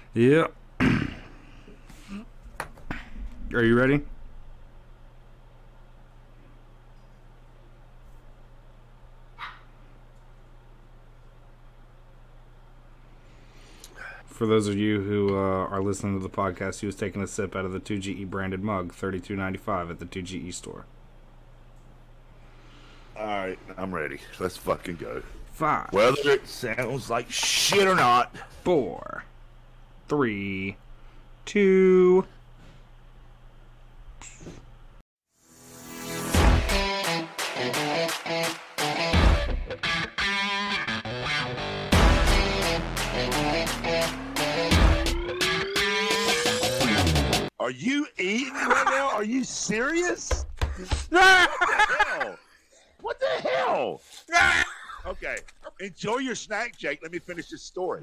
Yeah. Are you ready? For those of you who are listening to the podcast, he was taking a sip out of the 2GE branded mug, $32.95 at the 2GE store. All right, I'm ready. Let's fucking go. 5, Whether it sounds like shit or not. 4, 3, 2. Are you eating right now? Are you serious? What the hell? What the hell? Okay, enjoy your snack, Jake. Let me finish this story.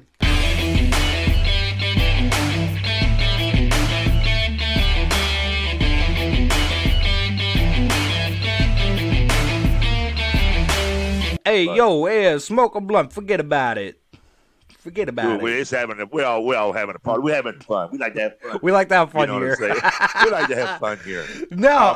Hey, yo, smoke a blunt. Forget about it. Forget about it. We're all having a party. We're having fun. We like to have fun. We like to have fun You know here. what I'm saying? We like to have fun here. No.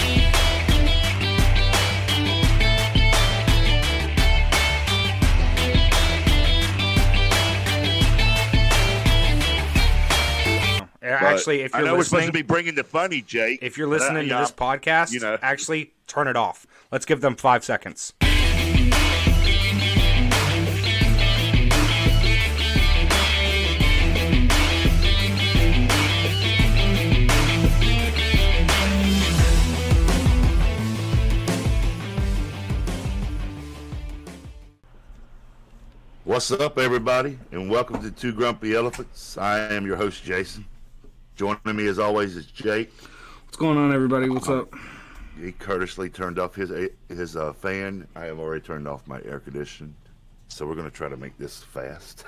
Actually, if I you're know we're supposed to listening, be bringing the funny, Jake. if you're listening to this podcast, actually turn it off. Let's give them 5 seconds. What's up, everybody, and welcome to Two Grumpy Elephants. I am your host, Jason. Joining me, as always, is Jake. What's going on, everybody? What's up? He courteously turned off his fan. I have already turned off my air conditioning, so we're going to try to make this fast.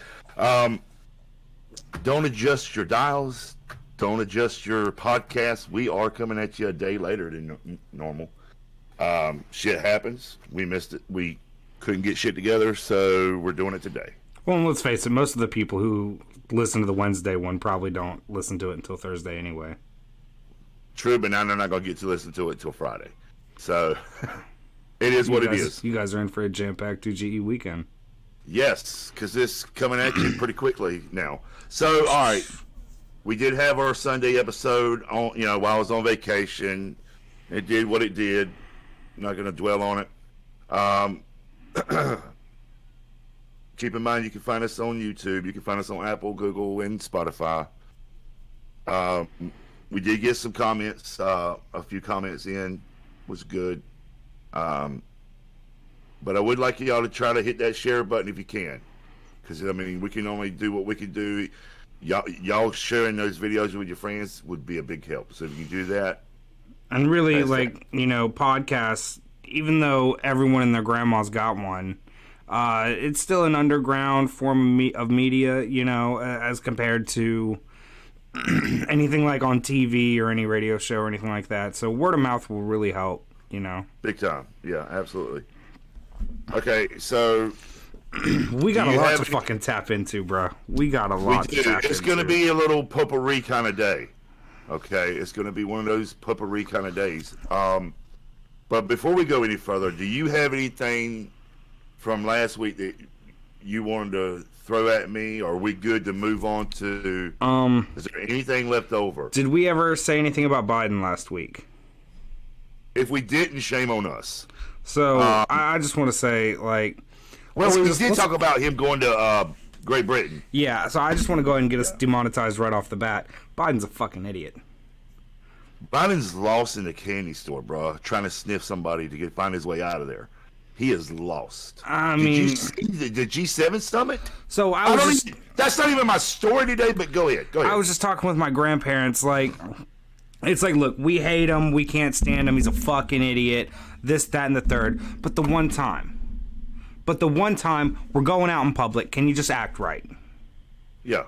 Don't adjust your dials. Don't adjust your podcast. We are coming at you a day later than normal. Shit happens. We missed it. We couldn't get shit together, so we're doing it today. Well, let's face it, most of the people who listen to the Wednesday one probably don't listen to it until Thursday anyway. True, but now they're not going to get to listen to it until Friday. So, it is what it is. You guys are in for a jam-packed 2GE weekend. Yes, because this coming at you pretty quickly now. So, all right, we did have our Sunday episode on, while I was on vacation. It did what it did. I'm not going to dwell on it. Keep in mind, you can find us on YouTube. You can find us on Apple, Google, and Spotify. We did get some comments. A few comments in was good. But I would like y'all to try to hit that share button if you can, because we can only do what we can do. Y'all sharing those videos with your friends would be a big help. So if you can do that, and really, podcasts, even though everyone and their grandma's got one, it's still an underground form of media, as compared to anything like on TV or any radio show or anything like that. So word of mouth will really help, Big time. Yeah, absolutely. Okay, so we got a lot to fucking tap into, bro. We got a lot to tap into. It's going to be a little potpourri kind of day. Okay, it's going to be one of those potpourri kind of days. But before we go any further, do you have anything from last week that you wanted to throw at me, or are we good to move on to... is there anything left over? Did we ever say anything about Biden last week? If we didn't, shame on us. So, I just want to say, we did talk about him going to Great Britain. Yeah, so I just want to go ahead and get us demonetized right off the bat. Biden's a fucking idiot. Biden's lost in the candy store, bro, trying to sniff somebody to find his way out of there. He is lost. Did you see the G7 summit? So that's not even my story today, but go ahead. I was just talking with my grandparents, it's like, look, we hate him, we can't stand him, he's a fucking idiot, this, that, and the third. But the one time we're going out in public, can you just act right? Yeah.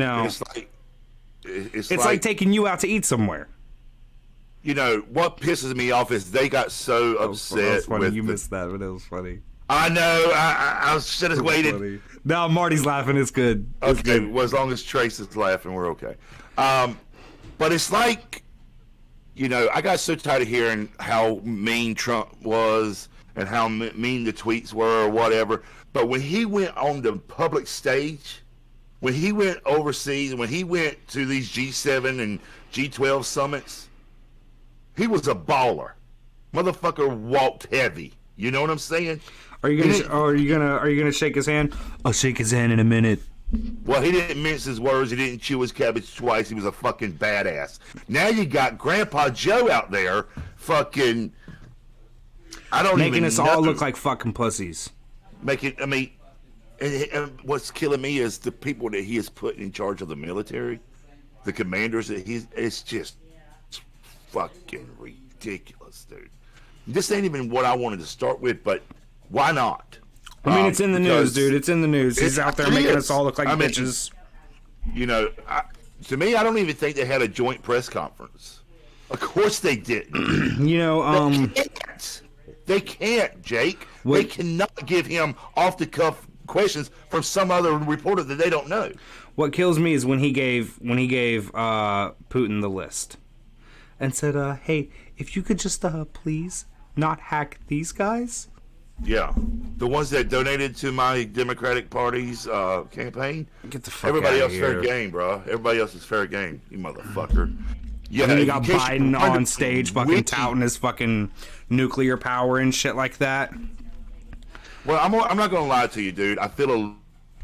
It's like taking you out to eat somewhere. What pisses me off is they got so upset. That was funny. You missed that, but it was funny. I know. I should have waited. Funny. Now Marty's laughing. It's good. It's Okay, good. well, as long as Trace is laughing, we're okay. But it's like, I got so tired of hearing how mean Trump was and how mean the tweets were or whatever. But when he went on the public stage, when he went overseas, when he went to these G7 and G12 summits, he was a baller. Motherfucker walked heavy. You know what I'm saying? Are you gonna shake his hand? I'll shake his hand in a minute. Well, he didn't mince his words. He didn't chew his cabbage twice. He was a fucking badass. Now you got Grandpa Joe out there fucking... Making us all look like fucking pussies. And what's killing me is the people that he has put in charge of the military, the commanders that it's just fucking ridiculous, dude. This ain't even what I wanted to start with, but why not? I mean, it's in the news, dude. It's in the news. He's out there making us all look like bitches. To me, I don't even think they had a joint press conference. Of course they didn't. They can't, Jake. They cannot give him off-the-cuff questions from some other reporter that they don't know. What kills me is when he gave Putin the list and said, "Hey, if you could just please not hack these guys." Yeah, the ones that donated to my Democratic Party's campaign. Get the fuck Everybody out else of here. fair game, bro. Everybody else is fair game. You motherfucker. Yeah, and then you got Biden on stage fucking touting his fucking nuclear power and shit like that. Well, I'm not gonna lie to you, dude. I feel a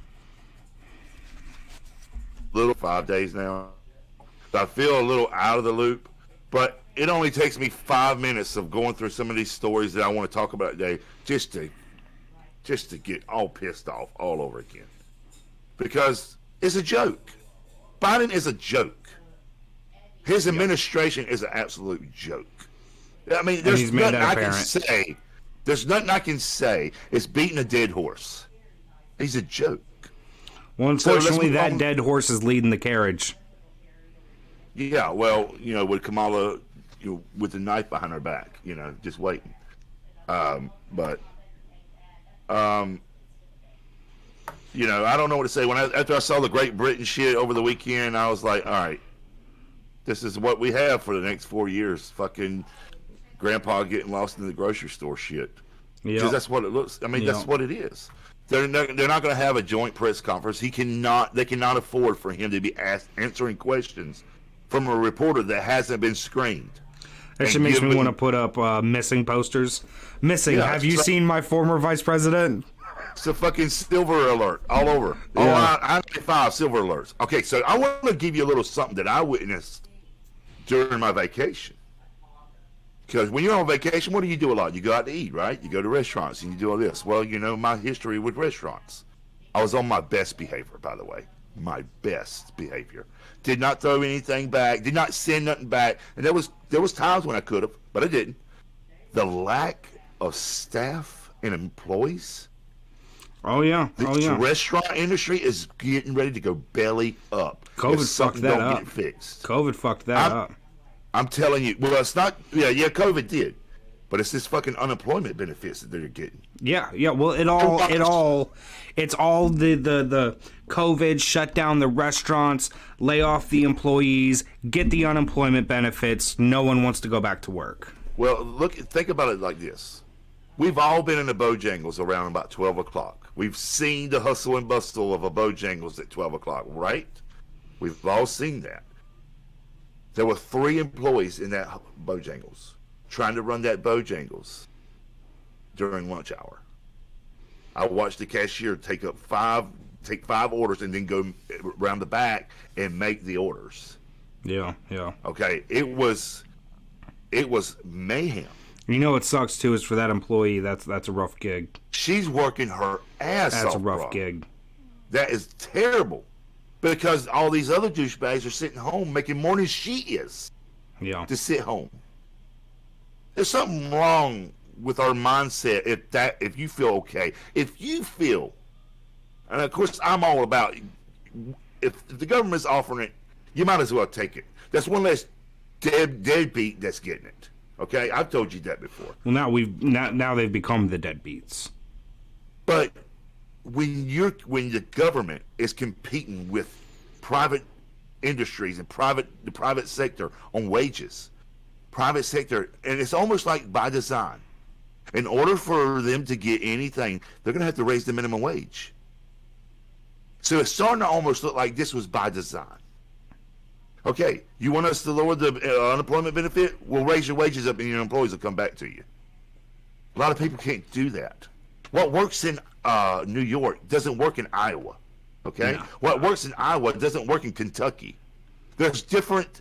little 5 days now. I feel a little out of the loop, but it only takes me 5 minutes of going through some of these stories that I want to talk about today just to get all pissed off all over again. Because it's a joke. Biden is a joke. His administration is an absolute joke. I mean, there's nothing I can say. There's nothing I can say. It's beating a dead horse. He's a joke. Well, unfortunately, that dead horse is leading the carriage. Yeah, well, with Kamala, with the knife behind her back, just waiting. I don't know what to say. After I saw the Great Britain shit over the weekend, I was like, all right, this is what we have for the next 4 years. Fucking Grandpa getting lost in the grocery store shit. Because that's what it looks. I mean, that's what it is. They're not going to have a joint press conference. They cannot afford for him to be answering questions from a reporter that hasn't been screened. That shit makes me want to put up missing posters. Missing. Yeah, have you seen my former vice president? It's a fucking silver alert all over. Yeah. I-95 silver alerts. Okay, so I want to give you a little something that I witnessed during my vacation. Because when you're on vacation, what do you do a lot? You go out to eat, right? You go to restaurants and you do all this. Well, my history with restaurants. I was on my best behavior, by the way. My best behavior. Did not throw anything back. Did not send nothing back. And there was times when I could have, but I didn't. The lack of staff and employees. Oh yeah. The restaurant industry is getting ready to go belly up. COVID fucked that up. Get fixed. COVID fucked that up. I'm telling you. Well, it's not. Yeah. COVID did. But it's this fucking unemployment benefits that they're getting. Yeah. Well, it's all the COVID shut down the restaurants, lay off the employees, get the unemployment benefits. No one wants to go back to work. Well, think about it like this. We've all been in a Bojangles around about 12 o'clock. We've seen the hustle and bustle of a Bojangles at 12 o'clock, right? We've all seen that. There were 3 employees in that Bojangles trying to run that Bojangles during lunch hour. I watched the cashier take 5 orders and then go around the back and make the orders. Yeah. Okay, it was mayhem. You know what sucks too is for that employee. That's a rough gig. She's working her ass off. That's a rough gig. That is terrible, because all these other douchebags are sitting home making more than she is. Yeah. To sit home. There's something wrong with our mindset. If you feel okay, if you feel, and of course I'm all about, if the government's offering it, you might as well take it. That's one less deadbeat that's getting it. Okay, I've told you that before. Well, now they've become the deadbeats. But when the government is competing with private industries and the private sector on wages, private sector, and it's almost like by design. In order for them to get anything, they're going to have to raise the minimum wage. So it's starting to almost look like this was by design. Okay, you want us to lower the unemployment benefit? We'll raise your wages up and your employees will come back to you. A lot of people can't do that. What works in New York doesn't work in Iowa. Okay? No. What works in Iowa doesn't work in Kentucky. There's different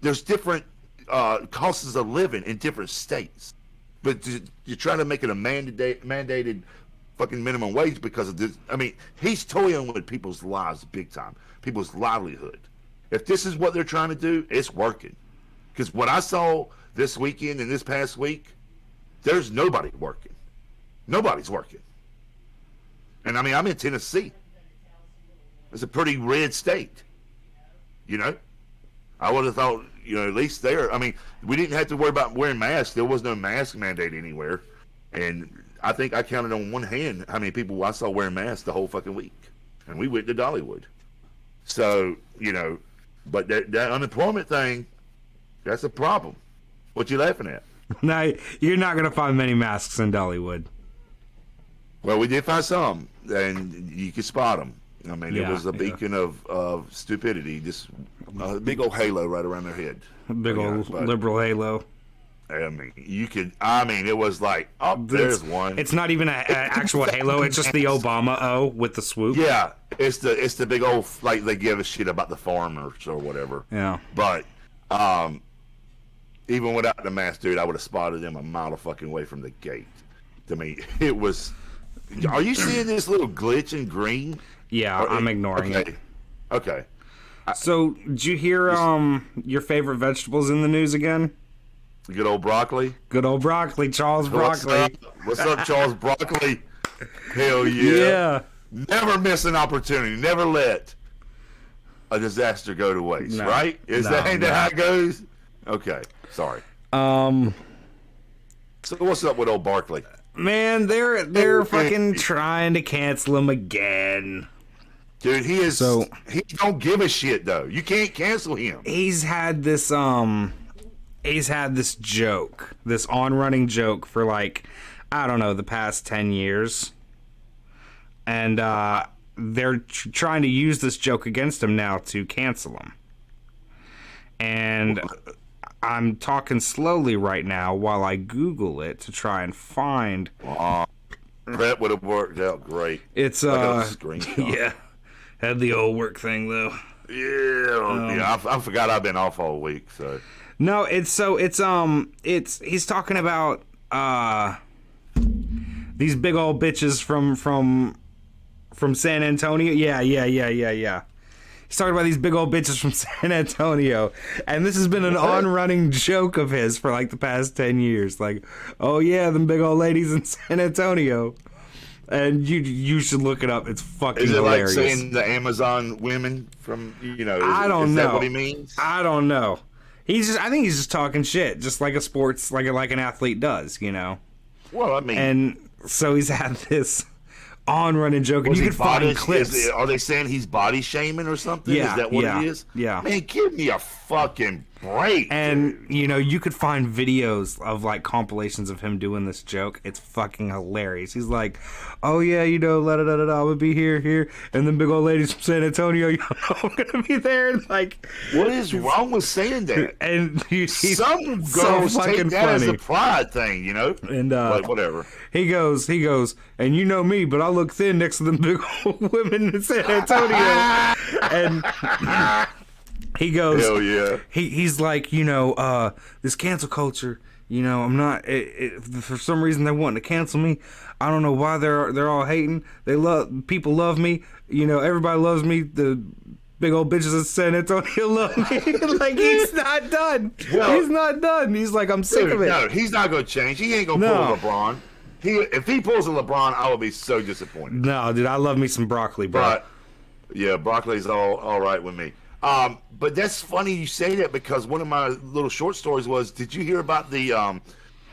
costs of living in different states. But you're trying to make it a mandated fucking minimum wage because of this. I mean, he's toying with people's lives big time, people's livelihood. If this is what they're trying to do, it's working. Because what I saw this weekend and this past week, there's nobody working. Nobody's working. And I mean, I'm in Tennessee. It's a pretty red state. You know? I would have thought, you know, at least there. I mean, we didn't have to worry about wearing masks. There was no mask mandate anywhere. And I think I counted on one hand how many people I saw wearing masks the whole fucking week. And we went to Dollywood. So, you know, but that unemployment thing, that's a problem. What you laughing at? No, you're not going to find many masks in Dollywood. Well, we did find some, and you could spot them. I mean, it was a beacon of stupidity, just a big old halo right around their head. A big old liberal halo. I mean, it was like, there's one. It's not even an actual halo. It's just the Obama O with the swoop. Yeah, it's the big old, like, they give a shit about the farmers or whatever. Yeah. But even without the mask, dude, I would have spotted them a mile fucking away from the gate. To me, it was. Are you seeing this little glitch in green? Yeah, I'm ignoring it. Okay. So, did you hear your favorite vegetables in the news again? Good old broccoli. Good old broccoli, Charles Broccoli. What's up, Charles Broccoli? Hell yeah. Yeah. Never miss an opportunity. Never let a disaster go to waste, right? Is that how it goes? Okay. Sorry. So what's up with old Barkley? Man, they're fucking trying to cancel him again. Dude, he don't give a shit though. You can't cancel him. He's had this joke, this on-running joke for like, I don't know, the past 10 years. And they're trying to use this joke against him now to cancel him. And I'm talking slowly right now while I Google it to try and find. That would have worked out great. It's yeah, had the old work thing though. Yeah, I forgot I've been off all week. So no, it's he's talking about these big old bitches from San Antonio. Yeah. He's talking about these big old bitches from San Antonio. And this has been an on-running joke of his for like the past 10 years. Like, oh yeah, them big old ladies in San Antonio. And you should look it up. It's fucking hilarious. Is it like saying the Amazon women from, you know, I don't know. Is that what he means? I don't know. I think he's just talking shit, just like a sports, like an athlete does, you know? Well, I mean. And so he's had this on-running joke, and you can find clips. Are they saying he's body shaming or something? Yeah, is that what it is? Yeah. Man, give me a fucking break. And, you know, you could find videos of, like, compilations of him doing this joke. It's fucking hilarious. He's like, oh, yeah, you know, la-da-da-da-da, I'm gonna be here, and then big old ladies from San Antonio, you know, I'm gonna be there, and, like... What is wrong with saying that? And some girls take that as a pride thing, you know? And, like, whatever. He goes, and you know me, but I look thin next to them big old women in San Antonio. And he goes, hell yeah. He's like, you know, this cancel culture, you know, I'm not, for some reason they're wanting to cancel me. I don't know why they're all hating. People love me. You know, everybody loves me. The big old bitches in San Antonio love me. Like, he's not done. Well, he's not done. He's like, I'm sick of it. No, he's not going to change. He ain't going to pull LeBron. If he pulls a LeBron, I will be so disappointed. No, dude, I love me some broccoli, bro. But, yeah, broccoli's all right with me. But that's funny you say that because one of my little short stories was, did you hear about the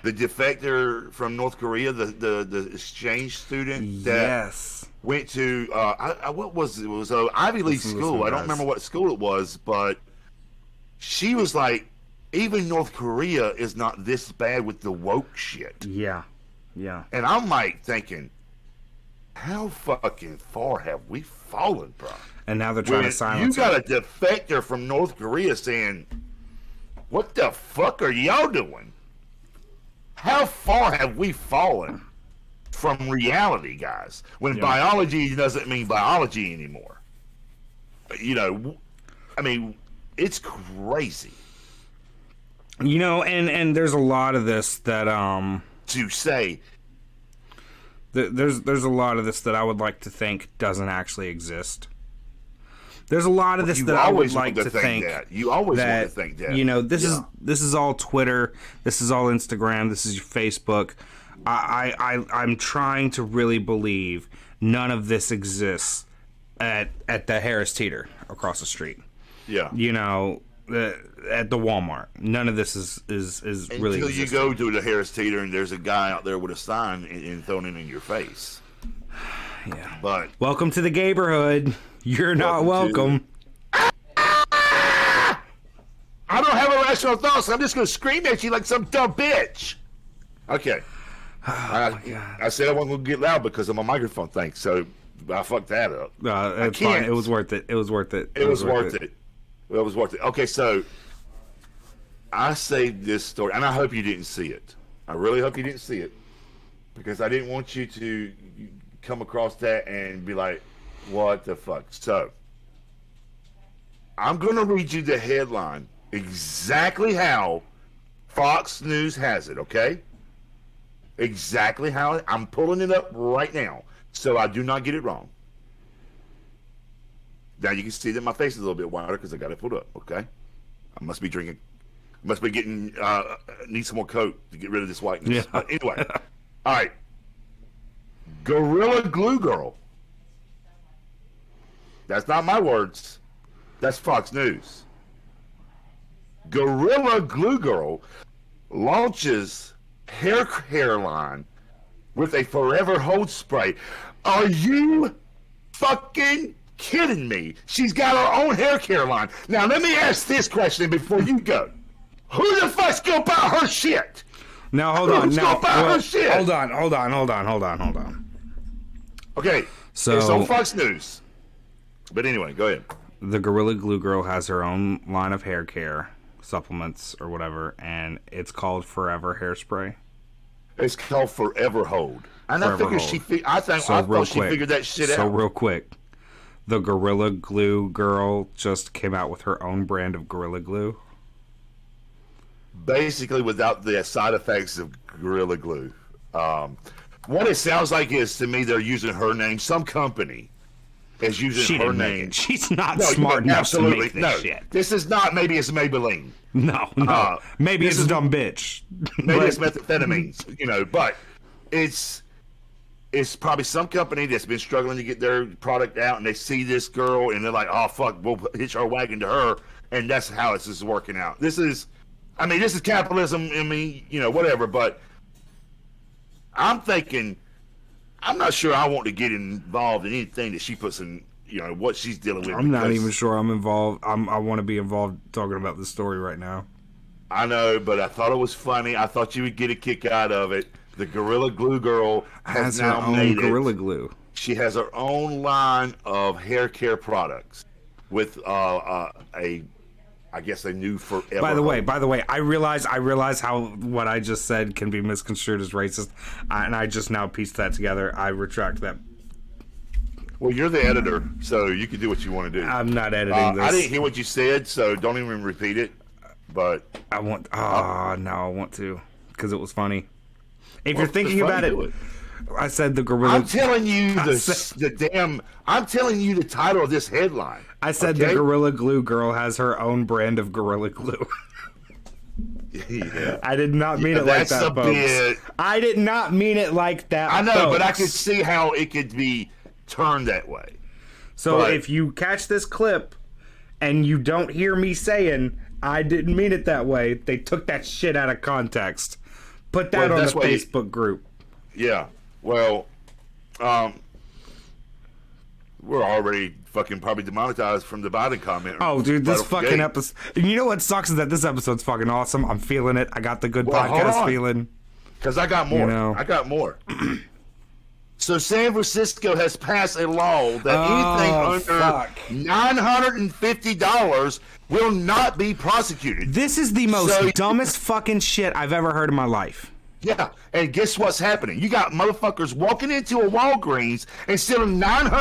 The defector from North Korea, the exchange student that Yes. went to what was it? It was a Ivy League school. I don't remember what school it was, but she was like, even North Korea is not this bad with the woke shit. Yeah. Yeah. And I'm like thinking, how fucking far have we fallen, bro? And now they're trying to silence you got a defector from North Korea saying, what the fuck are y'all doing? How far have we fallen from reality, guys? When biology doesn't mean biology anymore. You know, I mean, it's crazy. You know, and there's a lot of this that to say there's a lot of this that I would like to think doesn't actually exist. There's a lot of this that I would like to think that. You always want to think that. You know, this is all Twitter. This is all Instagram. This is your Facebook. I'm trying to really believe none of this exists at the Harris Teeter across the street. Yeah. You know, at the Walmart. None of this is really until existing. you go to the Harris Teeter and there's a guy out there with a sign and throwing it in your face. Yeah. But welcome to the neighborhood. You're not welcome. I don't have irrational thoughts. I'm just going to scream at you like some dumb bitch. Okay. I said I wasn't going to get loud because of my microphone thing, so I fucked that up. It's fine. It was worth it. It was worth it. It was worth it. It was worth it. Okay, so I saved this story, and I hope you didn't see it. I really hope you didn't see it because I didn't want you to come across that and be like, what the fuck? So, I'm going to read you the headline exactly how Fox News has it, okay? Exactly how I'm pulling it up right now, so I do not get it wrong. Now you can see that my face is a little bit wider because I got it pulled up, okay? I must be drinking, must be getting, need some more Coke to get rid of this whiteness. Yeah. But anyway, all right. Gorilla Glue Girl. That's not my words. That's Fox News. Gorilla Glue Girl launches hair care line with a Forever Hold spray. Are you fucking kidding me? She's got her own hair care line. Now let me ask this question before you go. Who the fuck's gonna buy her shit? Now hold on. Now her shit? Hold on. Okay, so it's on Fox News. But anyway, go ahead. The Gorilla Glue Girl has her own line of hair care supplements or whatever, and it's called Forever Hairspray. It's called Forever Hold. And Forever I figured I thought she figured that shit out. So real quick, the Gorilla Glue Girl just came out with her own brand of Gorilla Glue. Basically, without the side effects of Gorilla Glue. What it sounds like is, to me, they're using her name. Some company is using her name. She's not smart enough to make this shit. This is not, maybe it's Maybelline. No. Maybe it's a dumb bitch. Maybe it's methamphetamines, you know, but it's probably some company that's been struggling to get their product out, and they see this girl, and they're like, oh, fuck, we'll hitch our wagon to her, and that's how this is working out. This is capitalism, I mean, you know, whatever, but I'm thinking, I'm not sure I want to get involved in anything that she puts in, you know, what she's dealing with. I'm not even sure I'm involved. I want to be involved talking about this story right now. I know, but I thought it was funny. I thought you would get a kick out of it. The Gorilla Glue Girl has now her own made Gorilla Glue. She has her own line of hair care products with I guess a new Forever. By the way, I realize how what I just said can be misconstrued as racist, and I just now pieced that together. I retract that. Well, you're the editor, so you can do what you want to do. I'm not editing this. I didn't hear what you said, so don't even repeat it. But I want. I want to, because it was funny. If you're thinking about it, I said the Gorilla. I'm telling you I'm telling you the title of this headline. I said the Gorilla Glue Girl has her own brand of Gorilla Glue. Yeah. I did not mean it like that, folks. I did not mean it like that. I know, folks. but I could see how it could be turned that way. So if you catch this clip and you don't hear me saying I didn't mean it that way, they took that shit out of context. Put that on the Facebook group. Yeah. Well, we're already fucking probably demonetized from the Biden comment. Oh, dude, this fucking episode. You know what sucks is that this episode's fucking awesome. I'm feeling it. I got the good podcast feeling. Because I got more. You know? I got more. So San Francisco has passed a law that anything under $950 will not be prosecuted. This is the most dumbest fucking shit I've ever heard in my life. Yeah, and guess what's happening? You got motherfuckers walking into a Walgreens and stealing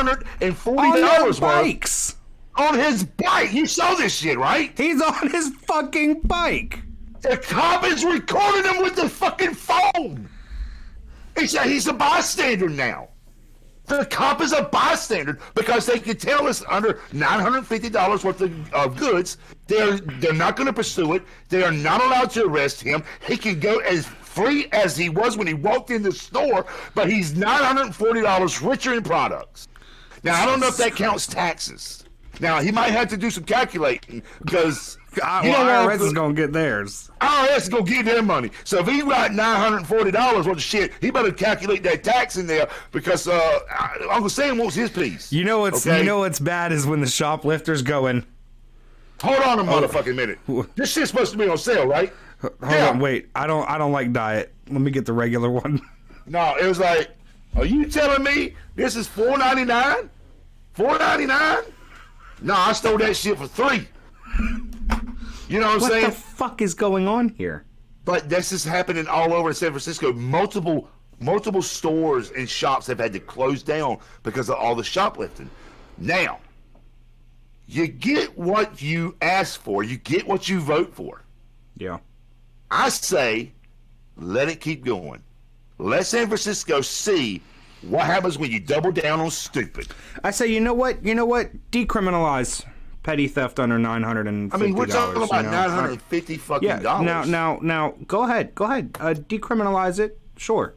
$940 worth bikes. On his bike. You saw this shit, right? He's on his fucking bike. The cop is recording him with the fucking phone. He's a bystander now. The cop is a bystander because they can tell us under $950 worth of goods. They're not going to pursue it. They are not allowed to arrest him. He can go as free as he was when he walked in the store, but he's $940 richer in products. Now, I don't know if that counts taxes. Now, he might have to do some calculating because... IRS is going to get theirs. IRS is going to get their money. So if he got $940 worth of shit, he better calculate that tax in there because Uncle Sam wants his piece. You know what's bad is when the shoplifter's going... Hold on a motherfucking minute. This shit's supposed to be on sale, right? Hold on, wait. I don't like diet. Let me get the regular one. No, it was like, are you telling me this is $4.99? $4.99? No, I stole that shit for $3. You know what I'm saying? What the fuck is going on here? But this is happening all over San Francisco. Multiple stores and shops have had to close down because of all the shoplifting. Now, you get what you ask for. You get what you vote for. Yeah. I say, let it keep going. Let San Francisco see what happens when you double down on stupid. I say, you know what? Decriminalize petty theft under $950. I mean, we're talking about $950 fucking dollars. Now, go ahead. Decriminalize it, sure.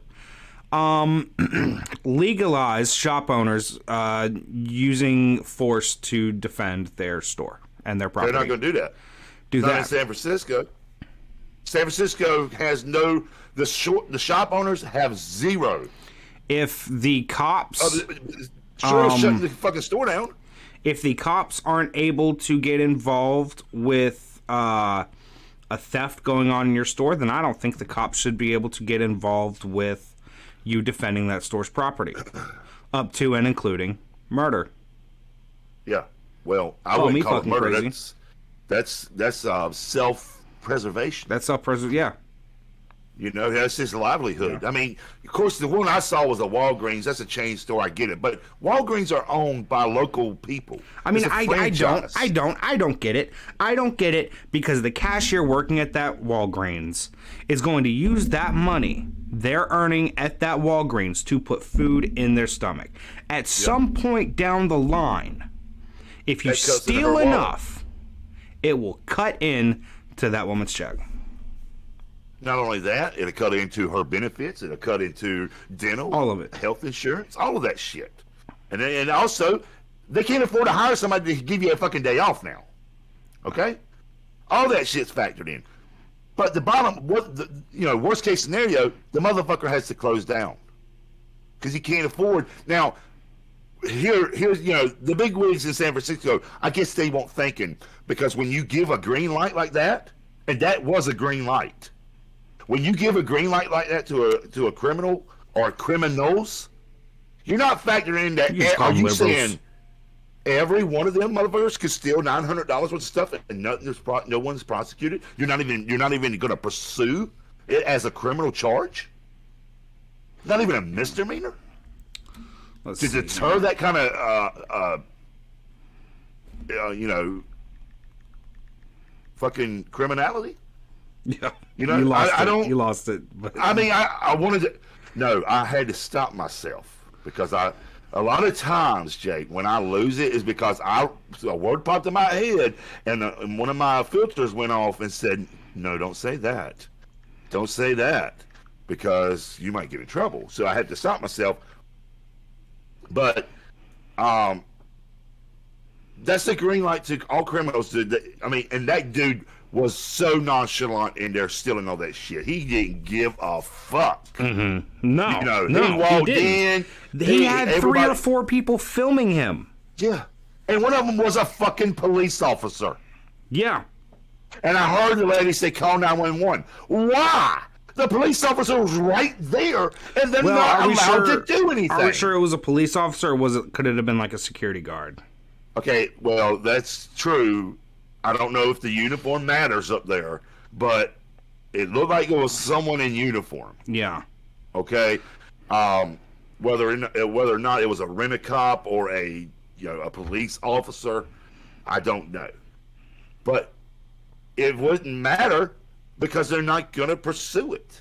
Legalize shop owners using force to defend their store and their property. They're not going to do that. Not in San Francisco. San Francisco has the shop owners have zero. If the cops shut the fucking store down. If the cops aren't able to get involved with a theft going on in your store, then I don't think the cops should be able to get involved with you defending that store's property, up to and including murder. Yeah, well, I wouldn't call it murder. Crazy. That's self-preservation. That's self-preservation. Yeah. You know, that's his livelihood. Yeah. I mean, of course, the one I saw was a Walgreens. That's a chain store. I get it, but Walgreens are owned by local people. I mean, I don't get it. I don't get it because the cashier working at that Walgreens is going to use that money they're earning at that Walgreens to put food in their stomach. At some point down the line, if you steal enough, it will cut in to that woman's check. Not only that, it'll cut into her benefits. It'll cut into dental, all of it, health insurance, all of that shit. And also, they can't afford to hire somebody to give you a fucking day off now. Okay, all that shit's factored in. But the worst case scenario, the motherfucker has to close down because he can't afford. Now, here's the big wigs in San Francisco. I guess they weren't thinking because when you give a green light like that, and that was a green light. When you give a green light like that to a criminal or criminals, you're not factoring in that. Are you saying every one of them motherfuckers could steal $900 worth of stuff and no one's prosecuted? You're not even going to pursue it as a criminal charge? Not even a misdemeanor? To deter that kind of fucking criminality? Yeah, you know, you lost it. But... I mean, I wanted to. No, I had to stop myself because a lot of times, Jake, when I lose it is because a word popped in my head and one of my filters went off and said, "No, don't say that. Don't say that because you might get in trouble." So I had to stop myself. But, that's the green light to all criminals. And that dude was so nonchalant in there stealing all that shit. He didn't give a fuck. Mm-hmm. No, he walked in. He had 3 or 4 people filming him. Yeah, and one of them was a fucking police officer. Yeah. And I heard the lady say, "Call 911." Why? The police officer was right there, and they're not allowed to do anything. Are we sure it was a police officer, or could it have been like a security guard? Okay, well, that's true. I don't know if the uniform matters up there, but it looked like it was someone in uniform. Yeah. Okay, whether or not it was a rent-a-cop or a police officer, I don't know. But it wouldn't matter because they're not going to pursue it.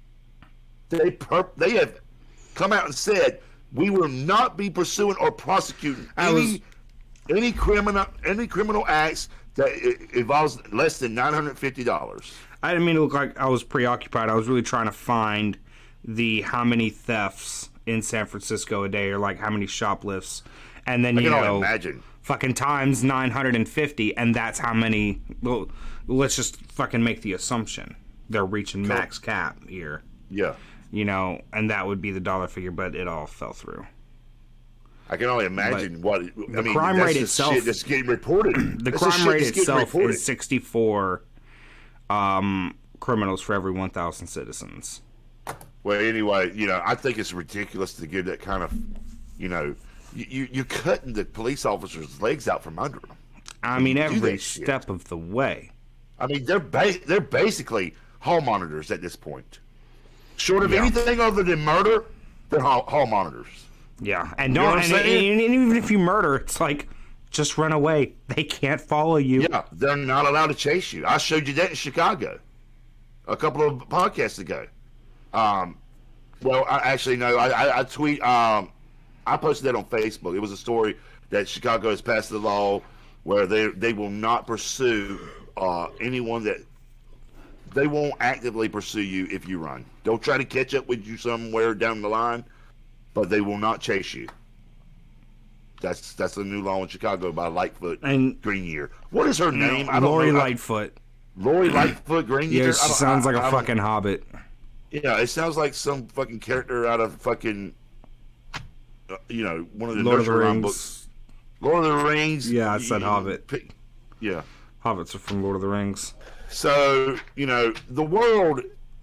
They have come out and said we will not be pursuing or prosecuting any criminal acts that involves less than $950. I didn't mean to look like I was preoccupied. I was really trying to find how many thefts in San Francisco a day, or like how many shoplifts, and then imagine fucking times 950, and that's how many. Well, let's just fucking make the assumption they're reaching max cap here. Yeah, and that would be the dollar figure, but it all fell through. I can only imagine the crime rate itself. That's getting reported. The crime rate itself is 64 criminals for every 1,000 citizens. Well, anyway, I think it's ridiculous to give that kind of, you're cutting the police officers' legs out from under them. I mean, every step of the way. I mean, they're basically hall monitors at this point. Short of anything other than murder, they're hall monitors. Yeah, and even if you murder, it's like, just run away. They can't follow you. Yeah, they're not allowed to chase you. I showed you that in Chicago a couple of podcasts ago. Well, I tweet. I posted that on Facebook. It was a story that Chicago has passed the law where they will not pursue anyone that they won't actively pursue you if you run. They'll try to catch up with you somewhere down the line, but they will not chase you. That's a new law in Chicago by Lightfoot and Greenyear. What is her name? I don't know. Lori Lightfoot. Lori Lightfoot Greenyear? Yeah, she sounds like a fucking hobbit. Yeah, it sounds like some fucking character out of fucking, one of the Lord of the Nursery Rings books. Lord of the Rings. Yeah, I said Hobbit. Yeah. Hobbits are from Lord of the Rings. So, the world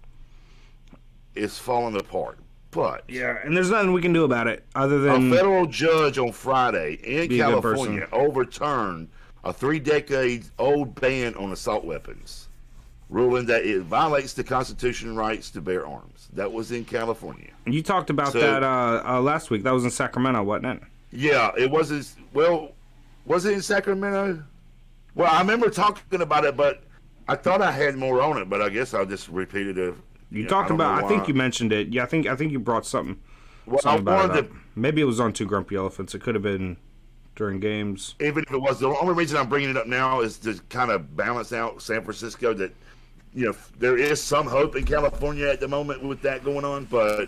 is falling apart. But yeah, and there's nothing we can do about it other than a federal judge on Friday in California overturned a 3-decade-old ban on assault weapons, ruling that it violates the constitutional rights to bear arms. That was in California. You talked about that last week. That was in Sacramento, wasn't it? Yeah, it was. Well, was it in Sacramento? Well, I remember talking about it, but I thought I had more on it. But I guess I'll just repeat it. You talked about. I think you mentioned it. Yeah, I think you brought something. Well, I wanted to. Maybe it was on Two Grumpy Elephants. It could have been during games. Even if it was, the only reason I'm bringing it up now is to kind of balance out San Francisco. That there is some hope in California at the moment with that going on, but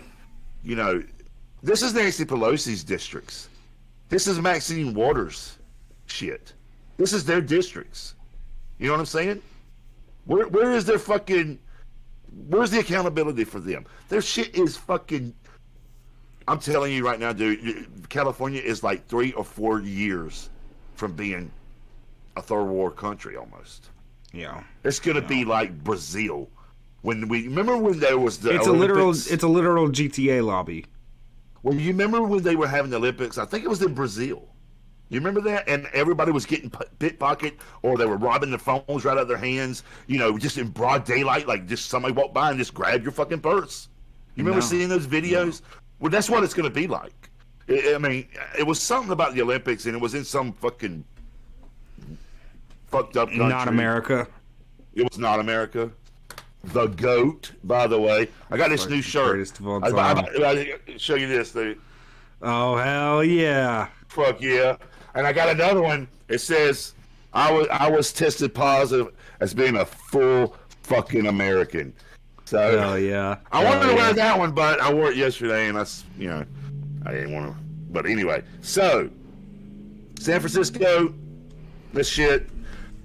this is Nancy Pelosi's districts. This is Maxine Waters' shit. This is their districts. You know what I'm saying? Where is their fucking? Where's the accountability for them? Their shit is fucking. I'm telling you right now, dude. California is like 3 or 4 years from being a third world country almost. Yeah, it's gonna be like Brazil. Remember when there was the It's Olympics? a literal GTA lobby. Well, you remember when they were having the Olympics? I think it was in Brazil. You remember that? And everybody was getting pickpocket, or they were robbing their phones right out of their hands, just in broad daylight, like just somebody walked by and just grabbed your fucking purse. You remember seeing those videos? No. Well, that's what it's going to be like. I mean, it was something about the Olympics, and it was in some fucking fucked up country. Not America. It was not America. The GOAT, by the way. I got this new shirt. Greatest of all time. I show you this, dude. Oh, hell yeah. Fuck yeah. And I got another one. It says, I was tested positive as being a full fucking American. So, hell yeah. I wanted to wear that one, but I wore it yesterday, and I didn't want to. But anyway, so, San Francisco, this shit.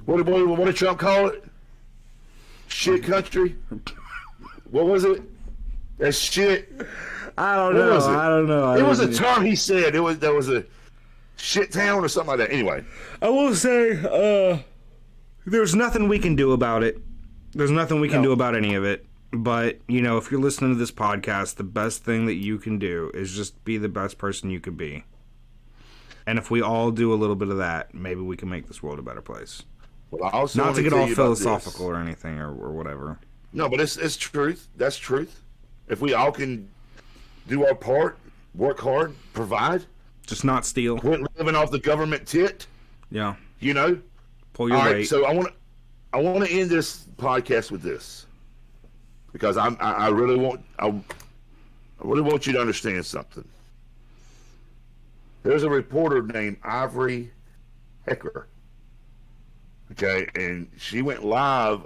What did Trump call it? Shit country. What was it? That shit. I don't know. I don't know. It was a term he said. There was a shit town or something like that. Anyway, I will say, there's nothing we can do about it. There's nothing we can do about any of it. But, you know, if you're listening to this podcast, the best thing that you can do is just be the best person you can be. And if we all do a little bit of that, maybe we can make this world a better place. Well, I also not to get all philosophical or anything or whatever. No, but it's truth. That's truth. If we all can do our part, work hard, provide. Just not steal. Quit living off the government tit. Yeah. You know? Pull your weight. All right, so I want to end this podcast with this. Because I really want you to understand something. There's a reporter named Ivory Heckler. Okay, and she went live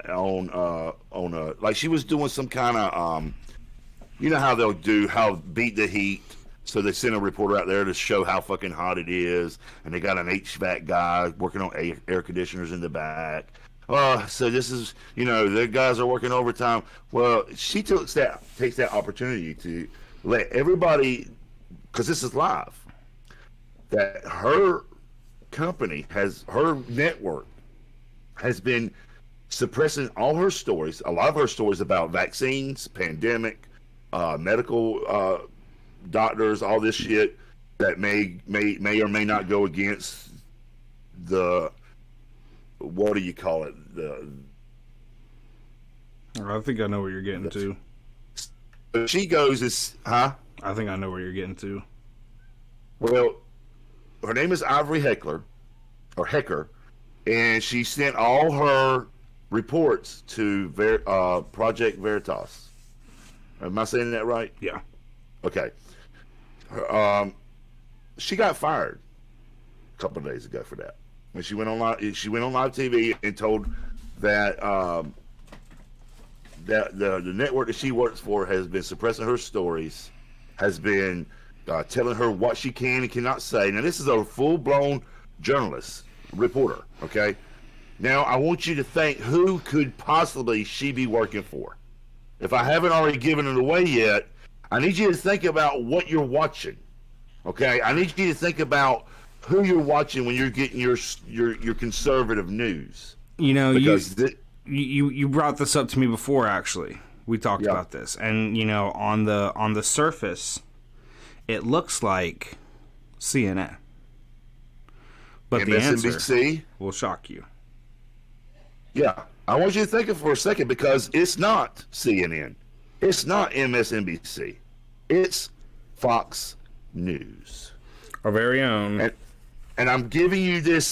on like she was doing some kind of you know how beat the heat. So they send a reporter out there to show how fucking hot it is, and they got an HVAC guy working on air conditioners in the back. So this is, you know, the guys are working overtime. Well, she takes that opportunity to let everybody, because this is live, that her company her network has been suppressing all her stories, a lot of her stories about vaccines, pandemic, medical doctors, all this shit that may or may not go against the, what do you call it? I think I know where you're getting to. She goes, huh? I think I know where you're getting to. Well, her name is Ivory Heckler, and she sent all her reports to Project Veritas. Am I saying that right? Yeah. Okay. She got fired a couple of days ago for that. When she went on live TV and told that that the network that she works for has been suppressing her stories, has been telling her what she can and cannot say. Now, this is a full-blown journalist, reporter, okay? Now, I want you to think, who could possibly she be working for? If I haven't already given it away yet, I need you to think about what you're watching, okay? I need you to think about who you're watching when you're getting your conservative news. You know, you brought this up to me before, actually. We talked about this. And, you know, on the surface, it looks like CNN. But the answer will shock you. Yeah. I want you to think of it for a second, because it's not CNN. It's not MSNBC. It's Fox News. Our very own. And I'm giving you this,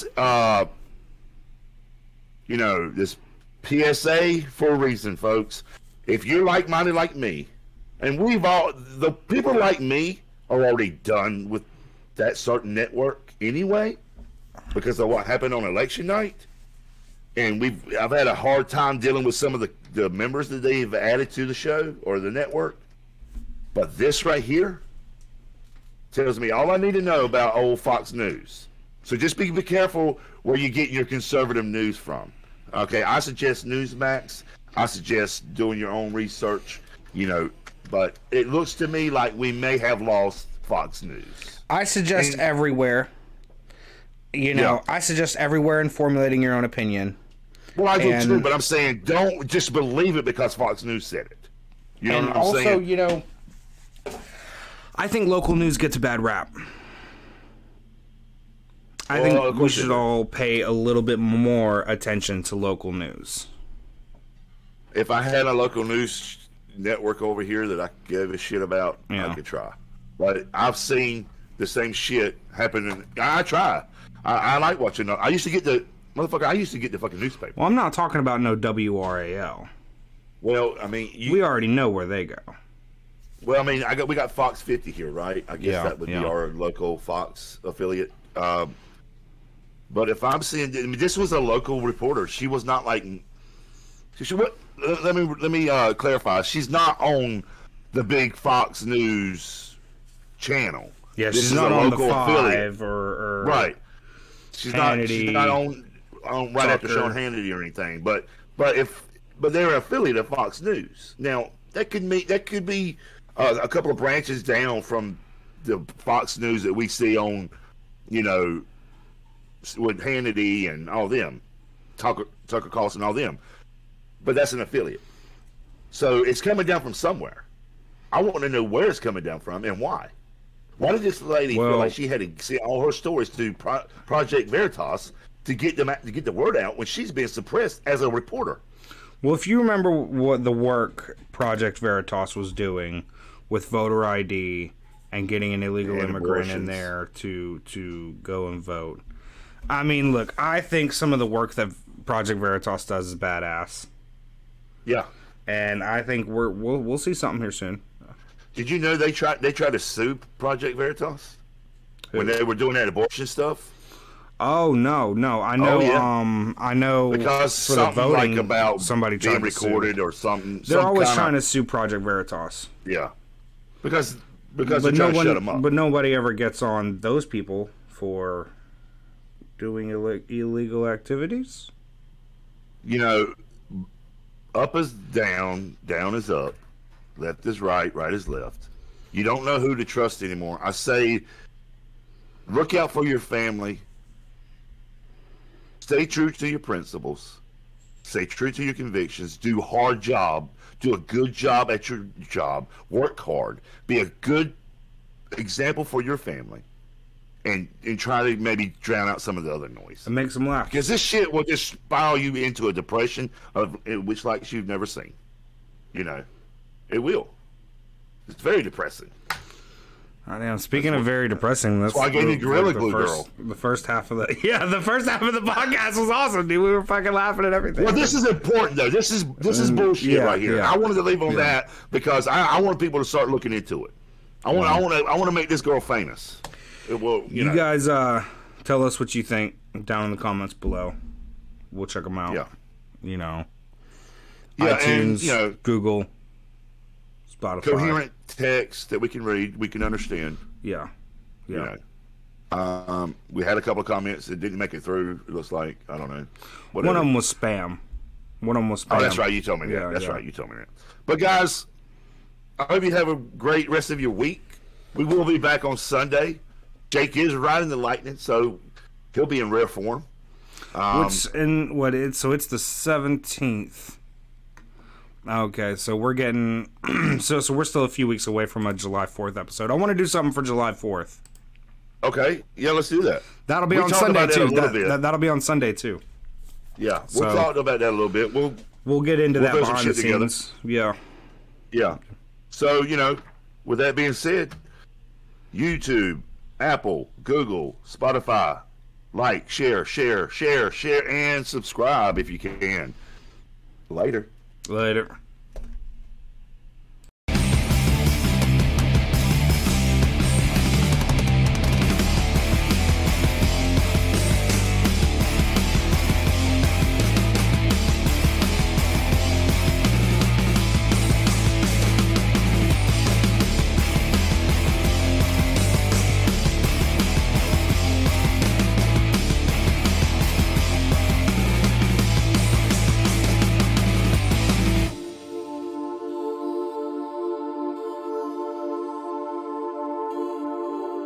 this PSA for a reason, folks. If you're like-minded like me, and the people like me are already done with that certain network anyway, because of what happened on election night. And I've had a hard time dealing with some of the members that they've added to the show or the network. But this right here tells me all I need to know about old Fox News. So just be careful where you get your conservative news from. Okay, I suggest Newsmax. I suggest doing your own research, but it looks to me like we may have lost Fox News. I suggest everywhere. I suggest everywhere in formulating your own opinion. Well, I do too, but I'm saying don't just believe it because Fox News said it. You know what I'm saying? Also, I think local news gets a bad rap. I think we should all pay a little bit more attention to local news. If I had a local news network over here that I gave a shit about, I could try. But I've seen the same shit happen. I try. I like watching. I used to get the fucking newspaper. Well, I'm not talking about no WRAL. Well, I mean, we already know where they go. Well, I mean, we got Fox 50 here, right? I guess that would be our local Fox affiliate. But if I'm seeing, this was a local reporter. She was not like. Let me clarify. She's not on the big Fox News channel. Yeah, she's not on the 5 or right. She's not on right after Tucker. Sean Hannity or anything. But they're an affiliate of Fox News. Now that could be a couple of branches down from the Fox News that we see on, you know, with Hannity and all them, Tucker Carlson, all them. But that's an affiliate. So it's coming down from somewhere. I want to know where it's coming down from and why. Why did this lady feel like she had to see all her stories through Project Veritas to get the word out when she's being suppressed as a reporter? Well, if you remember what the work Project Veritas was doing with voter ID and getting an illegal immigrant in there to go and vote. I mean, look, I think some of the work that Project Veritas does is badass. Yeah. And I think we'll see something here soon. Did you know they tried to sue Project Veritas when they were doing that abortion stuff? Oh no! I know. I know because for the voting, like about somebody being tried to recorded sue. or something. They're always trying to sue Project Veritas. Yeah, because they're trying to shut them up. But nobody ever gets on those people for doing illegal activities. You know, up is down, down is up, left is right, right is left. You don't know who to trust anymore. I say, look out for your family. Stay true to your principles. Stay true to your convictions. Do a hard job. Do a good job at your job. Work hard. Be a good example for your family. And try to maybe drown out some of the other noise. It makes them laugh. Because this shit will just spiral you into a depression which like you've never seen. You know, it will. It's very depressing. Speaking of very depressing, that's why I gave you Gorilla Glue, girl. The first half of the podcast was awesome, dude. We were fucking laughing at everything. Well, this is important though. This is bullshit right here. Yeah. I wanted to leave on that because I want people to start looking into it. I want to make this girl famous. You guys tell us what you think down in the comments below. We'll check them out. Yeah. You know. Yeah, iTunes, and, Google, Spotify. Coherent text that we can read, we can understand. Yeah. Yeah. You know. We had a couple of comments that didn't make it through. It looks like, I don't know. Whatever. One of them was spam. Oh, that's right. You told me that. Yeah, that's right. You told me that. But guys, I hope you have a great rest of your week. We will be back on Sunday. Jake is riding the Lightning, so he'll be in rare form. It's the 17th. Okay, so we're getting so we're still a few weeks away from a July 4th episode. I want to do something for July 4th. Okay, yeah, let's do that. That'll be on Sunday too. That'll be on Sunday too. Yeah, we'll talk about that a little bit. We'll get into that behind the scenes. Together. Yeah. So with that being said, YouTube, Apple, Google, Spotify, like, share, and subscribe if you can. Later.